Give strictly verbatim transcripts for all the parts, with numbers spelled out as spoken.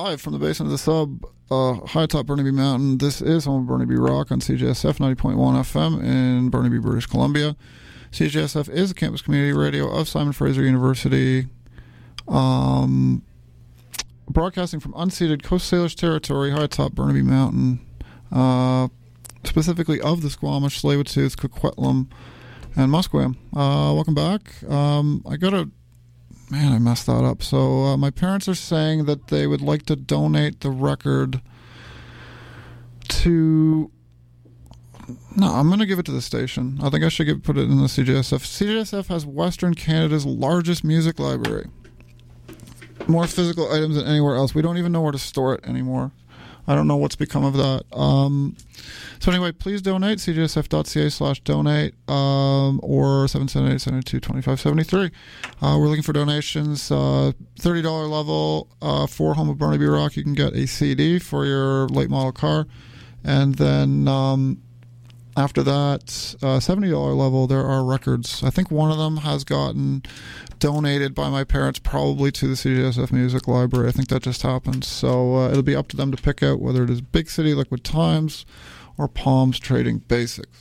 live from the basement of the sub, uh, high atop Burnaby Mountain. This is home of Burnaby Rock on C J S F ninety point one F M in Burnaby, British Columbia. C J S F is a campus community radio of Simon Fraser University, um, broadcasting from unceded Coast Salish territory, high atop Burnaby Mountain, uh, specifically of the Squamish, Tsleil-Waututh, Coquitlam, and Musqueam. Uh, welcome back. Um, I got a Man, I messed that up. So uh, my parents are saying that they would like to donate the record to... No, I'm going to give it to the station. I think I should give, put it in the C J S F. C J S F has Western Canada's largest music library. More physical items than anywhere else. We don't even know where to store it anymore. I don't know what's become of that. Um, so anyway, please donate, c j s f dot c a slash donate, um, or seven seven eight, seven two, two five seven three. Uh, we're looking for donations. Uh, thirty dollars level uh, for Home of Burnaby Rock. You can get a C D for your late model car. And then um, after that, uh, seventy dollars level, there are records. I think one of them has gotten donated by my parents probably to the C J S F Music Library. I think that just happened. So uh, it'll be up to them to pick out whether it is Big City Liquid Times or Palms Trading Basics.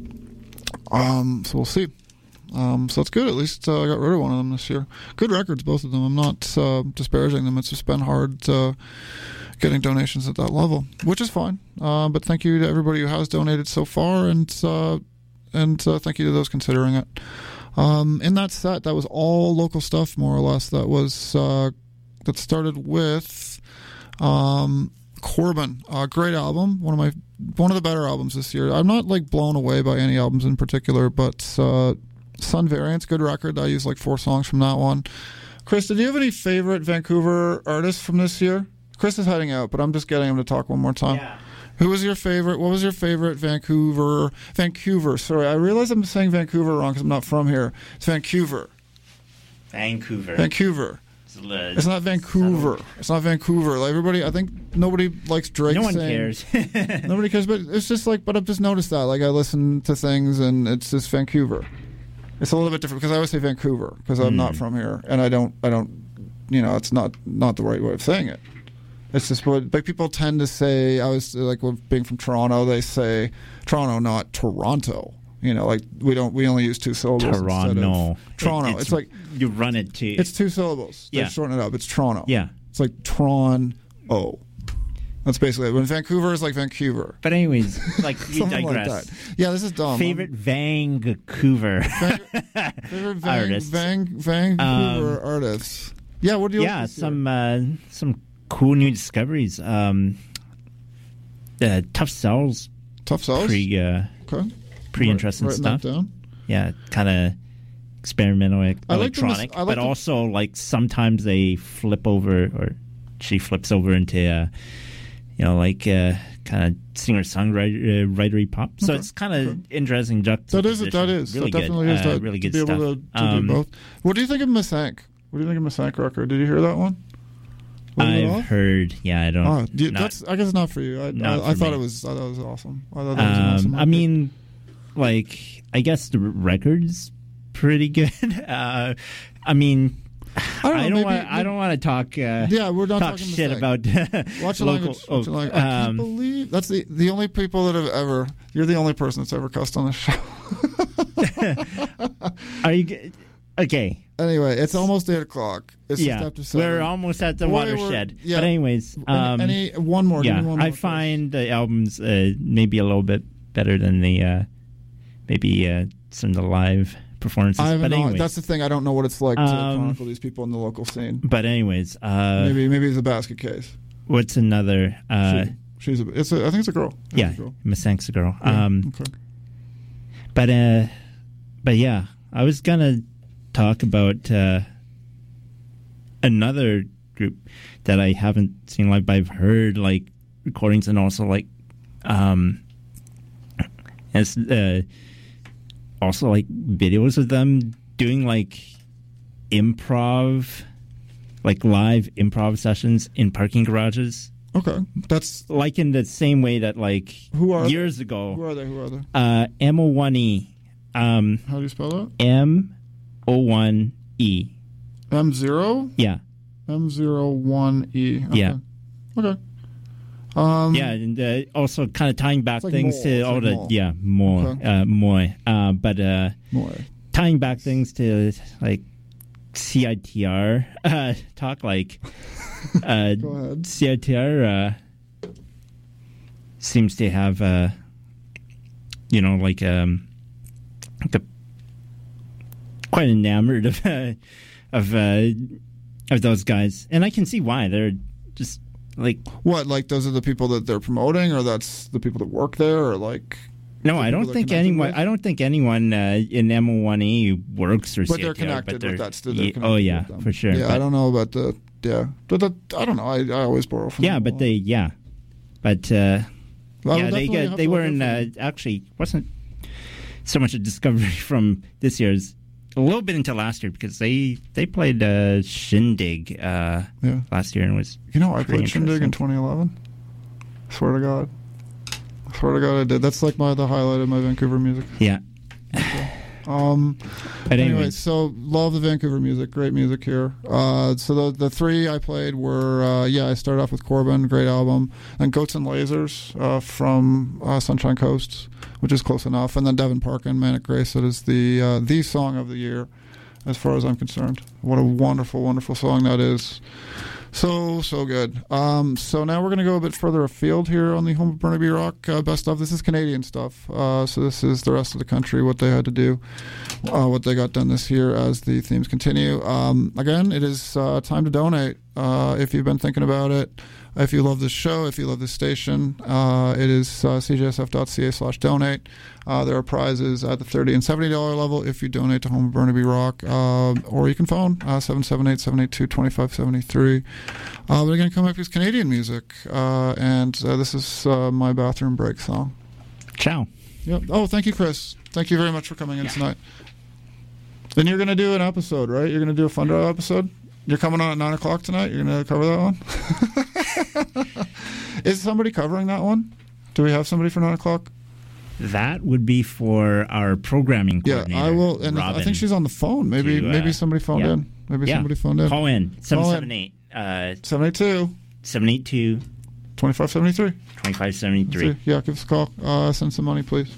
Um, so we'll see. Um, so that's good. At least uh, I got rid of one of them this year. Good records, both of them. I'm not uh, disparaging them. It's just been hard uh, getting donations at that level, which is fine. Uh, but thank you to everybody who has donated so far, and uh, and uh, thank you to those considering it. Um, in that set, that was all local stuff, more or less. That was uh, that started with um, Corbin, a great album, one of my one of the better albums this year. I'm not like blown away by any albums in particular, but uh, Sun Variants, good record. I used like four songs from that one. Chris, did you have any favorite Vancouver artists from this year? Chris is heading out, but I'm just getting him to talk one more time. Yeah. Who was your favorite? What was your favorite Vancouver? Vancouver. Sorry, I realize I'm saying Vancouver wrong because I'm not from here. It's Vancouver. Vancouver. Vancouver. It's, it's not Vancouver. Subtle. It's not Vancouver. Like everybody, I think nobody likes Drake. No one saying, cares. Nobody cares, but it's just like. But I've just noticed that. Like I listen to things, and it's just Vancouver. It's a little bit different because I always say Vancouver because I'm mm. not from here, and I don't. I don't. You know, it's not not the right way of saying it. It's just what like people tend to say. I was like, well, being from Toronto, they say Toronto, not Toronto. You know, like we don't. We only use two syllables. Toronto. Instead of Toronto. It, it's, it's like you run it to. It's two syllables. They yeah. shorten it up. It's Toronto. Yeah. It's like Tron-O. That's basically it. When Vancouver is like Vancouver. But anyways, like we digress. Like that. Yeah, this is dumb. Favorite I'm, Vancouver favorite Van, artists. Van, Vancouver um, artists. Yeah. What do you? Yeah, like some uh, some. cool new discoveries. Um, uh, Tough Cells. Tough Cells? Pretty, uh, okay. pretty right, interesting stuff. That down. Yeah, kind of experimental electronic, like like but them. also like sometimes they flip over, or she flips over into, uh, you know, like uh, kind of singer-songwriter uh, writery pop. So okay. it's kind of okay. interesting juxtaposition. That is, that is. Really that good. definitely is. Uh, that, really good to be stuff. Able to, to um, do both. What do you think of Masank? What do you think of Masank record? Did you hear that one? I've heard, yeah, I don't. Oh, you, that's, I guess it's not for you. I, I, I thought me. it was. I thought it was awesome. I thought that was um, an awesome. I mean, like, I guess the record's pretty good. Uh, I mean, I don't. I don't, want, I don't want to talk. Uh, yeah, we're not talk talking shit mistake. about. Watch the local, language. Watch the language. I can't um, believe that's the the only people that have ever. You're the only person that's ever cussed on the show. Are you? Okay. Anyway, it's almost eight o'clock. It's yeah, just after seven. We're almost at the Boy, watershed. Yeah. But anyways, um, any, any one more. Yeah, one more I find the albums uh, maybe a little bit better than the uh, maybe uh, some of the live performances. I but know, anyways, that's the thing. I don't know what it's like to um, chronicle these people in the local scene. But anyways, uh, maybe maybe it's a basket case. What's another? Uh, she, she's a. It's a. I think it's a girl. I yeah, Masank's a girl. Yeah, um, okay. But uh, but yeah, I was gonna talk about uh, another group that I haven't seen live, but I've heard like recordings and also like um, as uh, also like videos of them doing like improv, like live improv sessions in parking garages. Okay, that's like in the same way that like who are years they? ago. Who are they? Who are they? Uh, M O one E. Um, How do you spell that? M O one E. M zero. Yeah. M zero one E. Okay. Yeah. Okay. Um, yeah, and uh, also kind of tying back like things more, to it's all like the more. yeah more Okay. uh, more, uh, but uh, More. tying back things to like C I T R uh, talk, like uh, Go ahead. C I T R uh, seems to have uh, you know like um like a, quite enamored of uh, of uh, of those guys, and I can see why. They're just like What, like those are the people that they're promoting, or that's the people that work there, or like? no, the I people don't they're think connected anyone. with? I don't think anyone uh, in M O one E works for But C I T R. they're connected but they're, with that. Still, Ye- they're connected oh yeah, with them. for sure. Yeah, but, I don't know about the. Yeah, but that, I don't know. I, I always borrow from. yeah, them a but lot. they yeah, but uh, Well, yeah, they definitely get have they to look were in. out Uh, for actually, wasn't so much a discovery from this year's. A little bit into last year because they they played uh, Shindig uh, Yeah. last year and was You know, I pretty played Shindig in interesting. twenty eleven. Swear to God. Swear to God, I did. That's like my the highlight of my Vancouver music. yeah. Um. But Anyway, anyway, so love the Vancouver music. Great music here. Uh, so the the three I played were uh, yeah. I started off with Corbin, great album, and Goats and Lasers uh, from uh, Sunshine Coast, which is close enough, and then Devin Parkin, Manic Grace. That is the uh, the song of the year, as far as I'm concerned. What a wonderful, wonderful song that is. So, so good. Um, so now we're going to go a bit further afield here on the Home of Burnaby Rock uh, best of. This is Canadian stuff. Uh, so this is the rest of the country, what they had to do, uh, what they got done this year as the themes continue. Um, again, it is uh, time to donate. Uh, if you've been thinking about it, if you love this show, if you love this station, uh, it is uh, c j s f dot c a slash donate. Uh, there are prizes at the thirty and seventy dollars level if you donate to Home of Burnaby Rock, uh, or you can phone uh, seven seven eight, seven eight two, two five seven three. Uh, but again, come up with Canadian music, uh, and uh, this is uh, my bathroom break song. ciao. Yep. Oh, thank you, Chris. Thank you very much for coming in tonight. Then you're going to do an episode, right? You're going to do a Fun Drive episode? You're coming on at nine o'clock tonight? You're going to cover that one? Is somebody covering that one? Do we have somebody for nine o'clock? That would be for our programming Yeah, coordinator. I will. And Robin, I think she's on the phone. Maybe to, uh, maybe somebody phoned yeah. in. Maybe yeah. somebody phoned in. Call in seven Call in. seven eight uh seven eight two, seven eight two two five seven three. twenty five seventy three. Yeah, give us a call. Uh, send some money, please.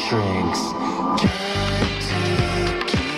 shrinks. Trying to keep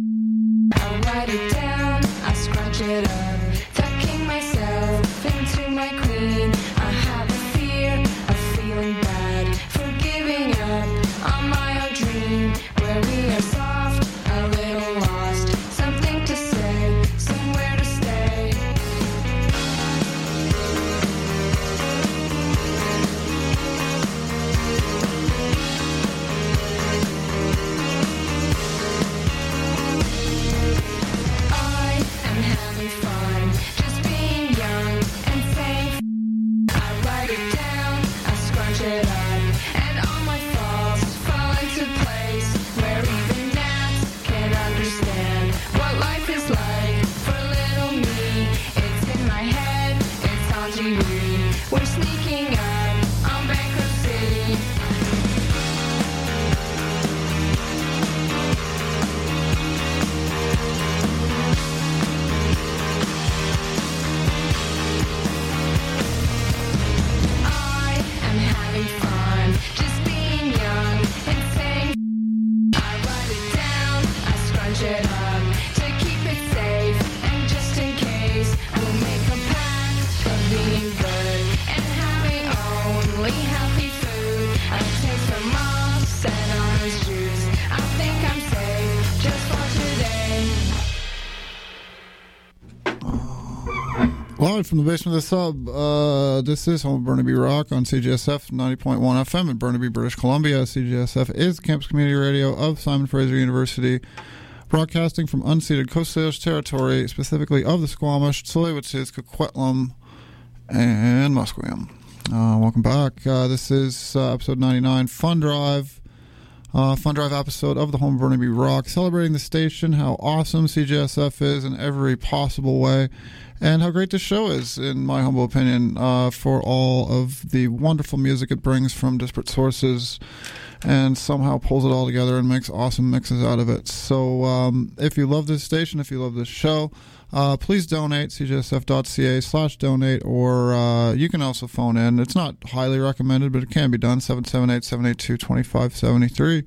it up, tucking myself into my queen. I have a fear of feeling bad for giving up on my own dream. Where we are soft, a little lost, something to say, somewhere to stay. I am having fun, just being young and saying f- I write it down, I scrunch it up, and all my faults fall into place where even gnats can understand what life is like for little me. It's in my head, it's on T V. We're sneaking up on bankruptcy. I am having fun, just being young and saying I write it down, I scrunch it up to keep it safe, and just in case we'll make a pact of being good and having only healthy food. A taste for moss and orange juice. I think I'm safe just for today. Live from the basement of the sub, uh, this is home of Burnaby Rock on C G S F ninety point one F M in Burnaby, British Columbia. C G S F is the campus community radio of Simon Fraser University, broadcasting from unceded Coast Salish territory, specifically of the Squamish, Tsleil-Waututh, Coquitlam, and Musqueam. Uh, welcome back. Uh, this is uh, episode ninety-nine, Fun Drive. Uh, Fun Drive episode of the home of Burnaby Rock, celebrating the station, how awesome C G S F is in every possible way, and how great this show is, in my humble opinion, uh, for all of the wonderful music it brings from disparate sources and somehow pulls it all together and makes awesome mixes out of it. So um, if you love this station, if you love this show, uh, please donate, cgsf.ca slash donate, or uh, you can also phone in. It's not highly recommended, but it can be done, seven seven eight, seven eight two, two five seven three.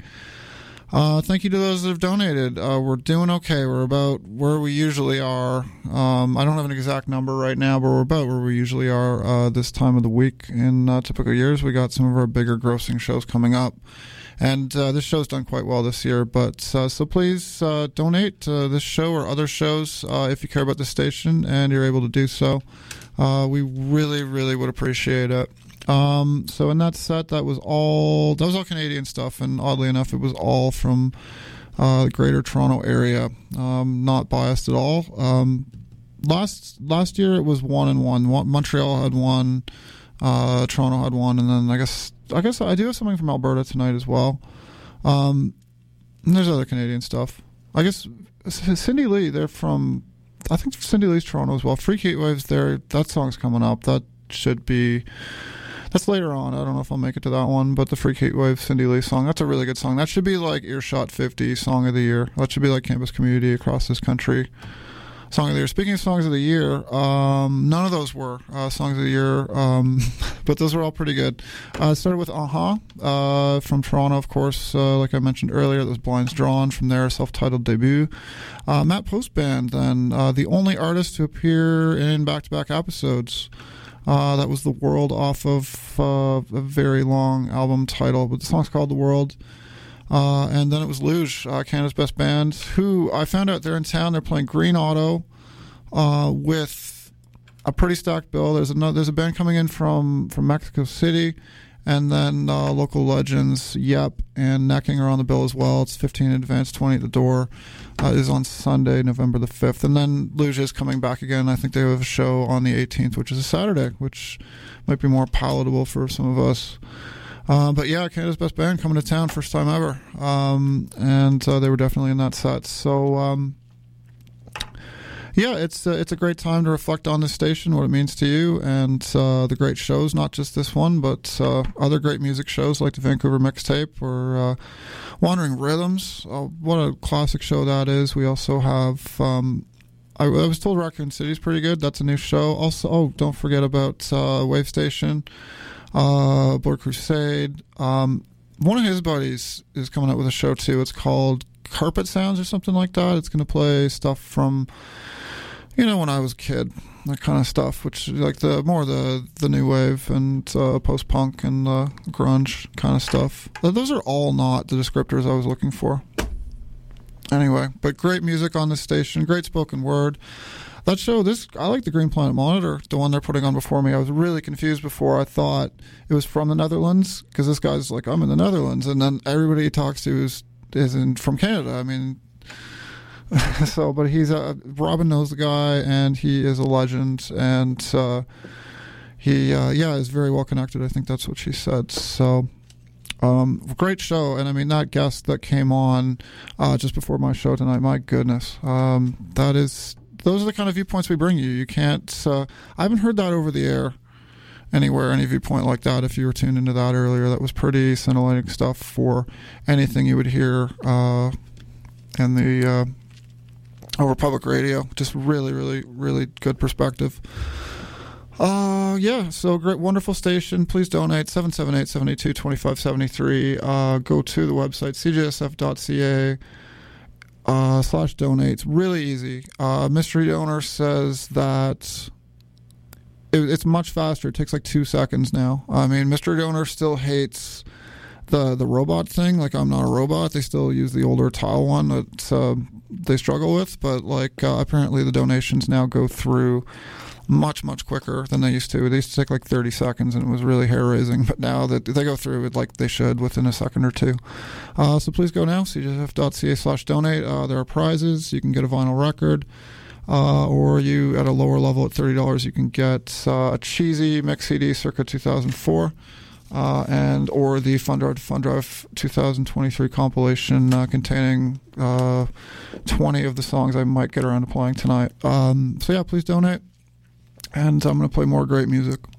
Uh, thank you to those that have donated. Uh, we're doing okay. We're about where we usually are. Um, I don't have an exact number right now, but we're about where we usually are uh, this time of the week in uh, typical years. We got some of our bigger grossing shows coming up. And uh, this show's done quite well this year. But uh, so please uh, donate to this show or other shows uh, if you care about the station and you're able to do so. Uh, we really, really would appreciate it. Um, so in that set, that was all, that was all Canadian stuff, and oddly enough, it was all from uh, the Greater Toronto area. Um, not biased at all. Um, last last year, it was one and one. one Montreal had one, uh, Toronto had one, and then I guess I guess I do have something from Alberta tonight as well. Um, and there's other Canadian stuff. I guess Cindy Lee, they're from, I think Cindy Lee's Toronto as well. Freak Heatwaves, there, that song's coming up. That should be. That's later on. I don't know if I'll make it to that one, but the Freak Heatwave Cindy Lee song, that's a really good song. That should be like Earshot fifty Song of the Year. That should be like Campus Community across this country Song of the Year. Speaking of Songs of the Year, um, none of those were uh, Songs of the Year, um, but those were all pretty good. Uh, started with Uh-huh uh, from Toronto, of course, uh, like I mentioned earlier. That was Blinds Drawn from their self-titled debut. Uh, Matt Post Band, then, uh, the only artist to appear in back-to-back episodes. Uh, that was The World off of uh, a very long album title, but the song's called The World. Uh, and then it was Luge, uh, Canada's Best Band, who I found out they're in town. They're playing Green Auto uh, with a pretty stacked bill. There's another, there's a band coming in from, from Mexico City, and then uh, local legends, Yep and Necking are on the bill as well. It's fifteen in advance, twenty at the door. Uh, is on Sunday, November the fifth. And then Luge is coming back again. I think they have a show on the eighteenth, which is a Saturday, which might be more palatable for some of us. Uh, but yeah, Canada's Best Band coming to town, first time ever. Um, and uh, they were definitely in that set. So, um, yeah, it's uh, it's a great time to reflect on this station, what it means to you, and uh, the great shows, not just this one, but uh, other great music shows like the Vancouver Mixtape or uh, Wandering Rhythms. Uh, what a classic show that is. We also have, um, I, I was told Raccoon City's pretty good. That's a new show. Also, oh, don't forget about uh, Wave Station, uh, Blood Crusade. Um, one of his buddies is coming out with a show too. It's called Carpet Sounds or something like that. It's going to play stuff from, you know, when I was a kid. that kind of stuff, which is like the more the the new wave and uh, post punk and uh, grunge kind of stuff. Those are all not the descriptors I was looking for. Anyway, but great music on this station, great spoken word. That show, this I like the Green Planet Monitor, the one they're putting on before me. I was really confused before. I thought it was from the Netherlands because this guy's like, I'm in the Netherlands, and then everybody he talks to is is in, from Canada. I mean, so but he's a Robin knows the guy, and he is a legend, and uh, he uh, yeah is very well connected. I think that's what she said. So. Um, great show, and I mean that guest that came on uh, just before my show tonight. My goodness, um, that is those are the kind of viewpoints we bring you. You can't. Uh, I haven't heard that over the air anywhere. Any viewpoint like that. If you were tuned into that earlier, that was pretty scintillating stuff for anything you would hear uh, in the uh, over public radio. Just really, really, really good perspective. Uh, yeah, so great, wonderful station. Please donate, seven seven eight, seven eight two, two five seven three. Uh, go to the website, c j s f dot c a uh, slash donate. It's really easy. Uh, mystery donor says that it, it's much faster. It takes like two seconds now. I mean, mystery donor still hates the, the robot thing. Like, I'm not a robot. They still use the older tile one that uh, they struggle with. But, like, uh, apparently the donations now go through much, much quicker than they used to. They used to take like thirty seconds, and it was really hair-raising. But now that they go through it like they should within a second or two. Uh, so please go now, c j s f dot c a slash donate. Uh, there are prizes. You can get a vinyl record. Uh, or you, at a lower level at thirty dollars, you can get uh, a cheesy mix C D circa two thousand four. Uh, and or the Fun Drive to Fun Drive twenty twenty-three compilation uh, containing uh, twenty of the songs I might get around to playing tonight. Um, so yeah, please donate. And I'm going to play more great music.